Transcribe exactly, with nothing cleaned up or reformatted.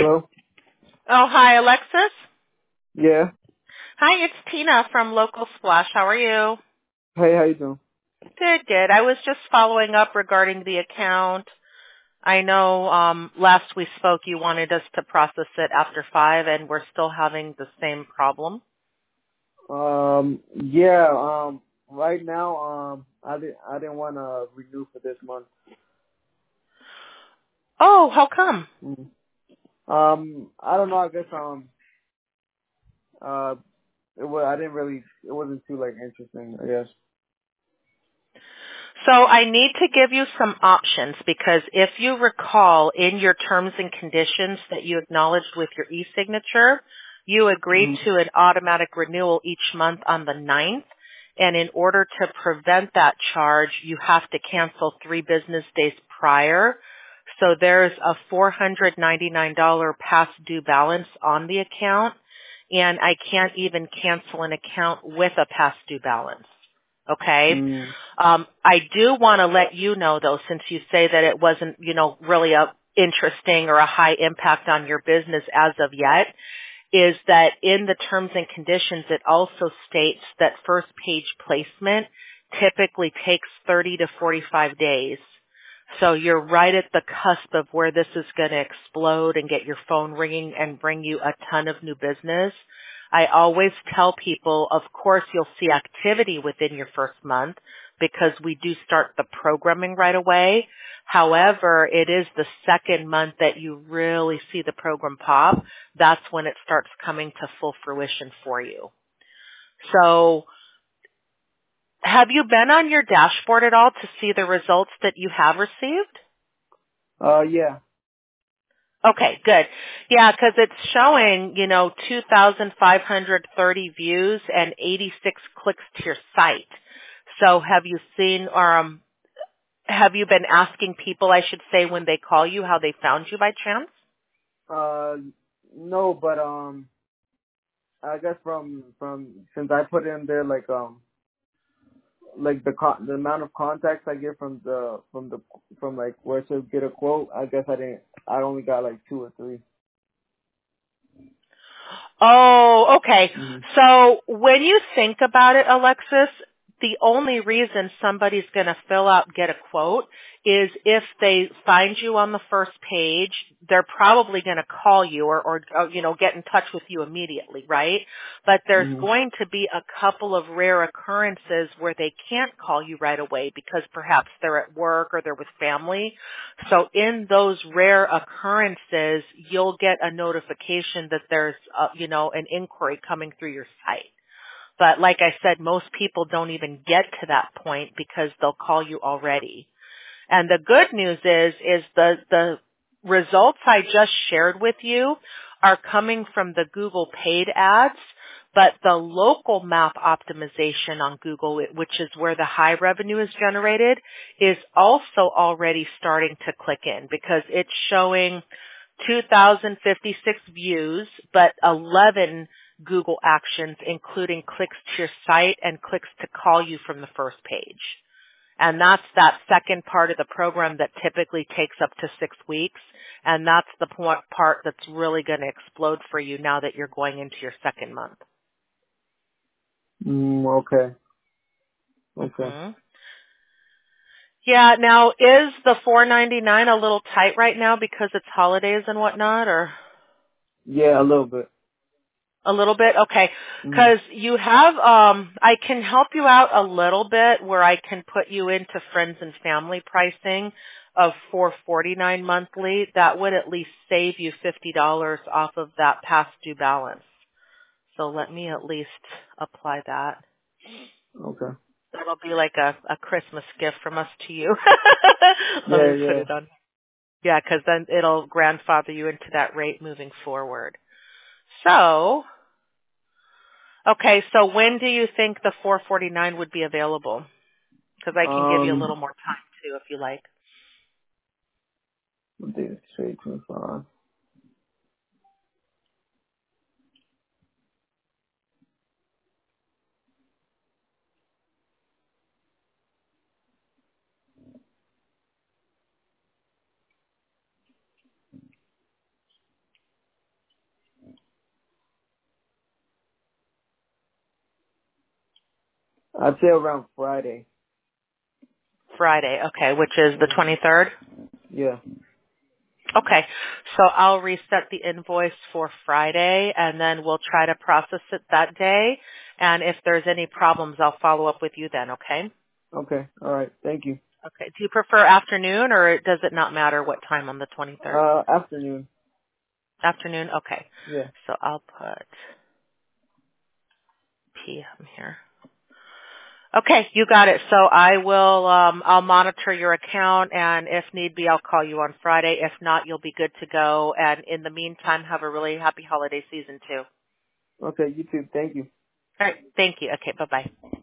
Hello? Oh, hi, Alexis. Yeah. Hi, it's Tina from Local Splash. How are you? Hey, how you doing? Good, good. I was just following up regarding the account. I know um, last we spoke you wanted us to process it after five, and we're still having the same problem. Um, yeah, um, right now, um, I didn't, I didn't want to renew for this month. Oh, how come? Mm. Um, I don't know, I guess, um, uh, it was, I didn't really, it wasn't too, like, interesting, I guess. So I need to give you some options because if you recall in your terms and conditions that you acknowledged with your e-signature, you agreed Mm-hmm. to an automatic renewal each month on the ninth. And in order to prevent that charge, you have to cancel three business days prior. So there's a four hundred ninety-nine dollars past due balance on the account, and I can't even cancel an account with a past due balance. Okay? Mm-hmm. Um, I do want to let you know, though, since you say that it wasn't, you know, really a interesting or a high impact on your business as of yet, is that in the terms and conditions, it also states that first page placement typically takes thirty to forty-five days. So you're right at the cusp of where this is going to explode and get your phone ringing and bring you a ton of new business. I always tell people, of course, you'll see activity within your first month because we do start the programming right away. However, it is the second month that you really see the program pop. That's when it starts coming to full fruition for you. So have you been on your dashboard at all to see the results that you have received? Uh, yeah. Okay, good. Yeah, because it's showing, you know, two thousand five hundred thirty views and eighty-six clicks to your site. So have you seen or um, have you been asking people, I should say, when they call you, how they found you by chance? Uh, no, but, um, I guess from, from, since I put in there, like, um, like the con- the amount of contacts I get from the from the from like where to get a quote, I guess I didn't. I only got like two or 3 Oh, okay. Mm-hmm. So when you think about it, Alexis, the only reason somebody's going to fill out, get a quote, is if they find you on the first page, they're probably going to call you or, or, or, you know, get in touch with you immediately, right? But there's Mm-hmm. going to be a couple of rare occurrences where they can't call you right away because perhaps they're at work or they're with family. So in those rare occurrences, you'll get a notification that there's, uh, you know, an inquiry coming through your site. But like I said, most people don't even get to that point because they'll call you already. And the good news is, is the, the results I just shared with you are coming from the Google paid ads, but the local map optimization on Google, which is where the high revenue is generated, is also already starting to click in because it's showing two thousand fifty-six views, but eleven Google actions, including clicks to your site and clicks to call you from the first page. And that's that second part of the program that typically takes up to six weeks. And that's the po- part that's really going to explode for you now that you're going into your second month. Mm, okay. Okay. hmm Yeah. Now, is the four ninety-nine a little tight right now because it's holidays and whatnot, or Yeah, a little bit. a little bit? Okay. Mm-hmm. Because you have, um, I can help you out a little bit where I can put you into friends and family pricing of four forty-nine monthly. That would at least save you fifty dollars off of that past due balance. So let me at least apply that. Okay. That'll be like a, a Christmas gift from us to you. Let Yeah, me put yeah. it on. Yeah, because then it'll grandfather you into that rate moving forward. So, okay, so when do you think the four forty-nine would be available? Because I can give you a little Um, more time too if you like. what day is today? twenty-five. I'd say around Friday. Friday, okay, which is the twenty-third? Yeah. Okay, so I'll reset the invoice for Friday, and then we'll try to process it that day. And if there's any problems, I'll follow up with you then, okay? Okay. All right. Thank you. Okay. Do you prefer afternoon, or does it not matter what time on the twenty-third? Uh, afternoon. Afternoon? Okay. Yeah. So I'll put P M here. Okay, you got it. So I will, um, I'll monitor your account, and if need be, I'll call you on Friday. If not, you'll be good to go. And in the meantime, have a really happy holiday season too. Okay. You too. Thank you. All right. Thank you. Okay. Bye bye.